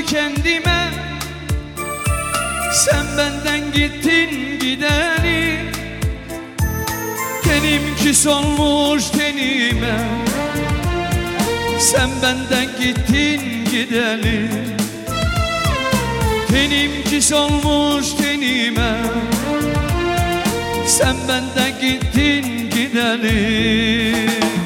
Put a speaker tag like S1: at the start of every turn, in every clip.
S1: ki kendime, sen benden gittin gideli. Tenimki solmuş tenime, sen benden gittin gideli. Tenimki solmuş tenime, sen benden gittin gideli.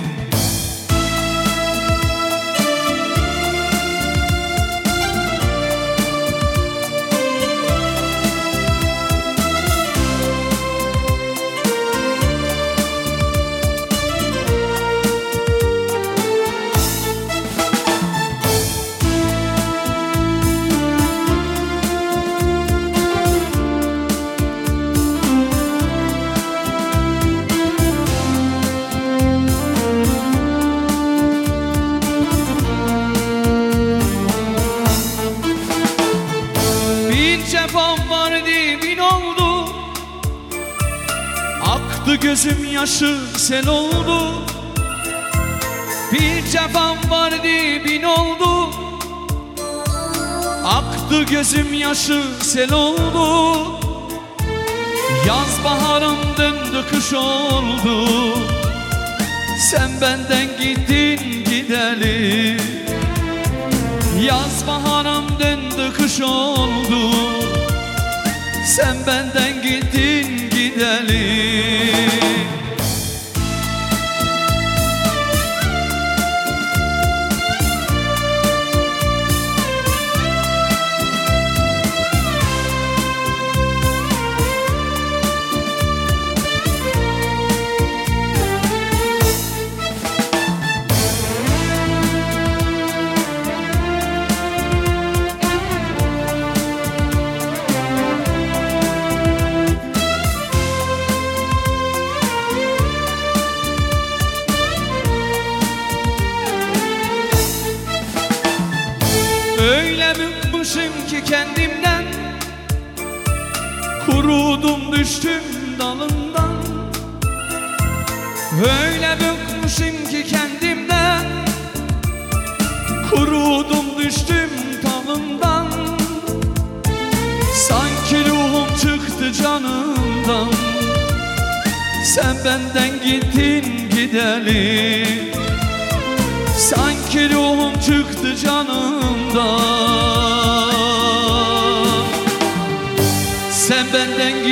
S1: Cefam vardı bin oldu, aktı gözüm yaşı sel oldu. Bir cefam vardı bin oldu, aktı gözüm yaşı sel oldu. Yaz baharım döndü kış oldu, sen benden gittin gideli. Yaz baharım döndü kış oldu, sen benden gittin gideli. Öyle bıkmışım ki kendimden, kurudum düştüm dalından. Öyle bıkmışım ki kendimden, kurudum düştüm dalından. Sanki ruhum çıktı canımdan, sen benden gittin gideli. Sanki ruhum çıktı canımdan, sen benden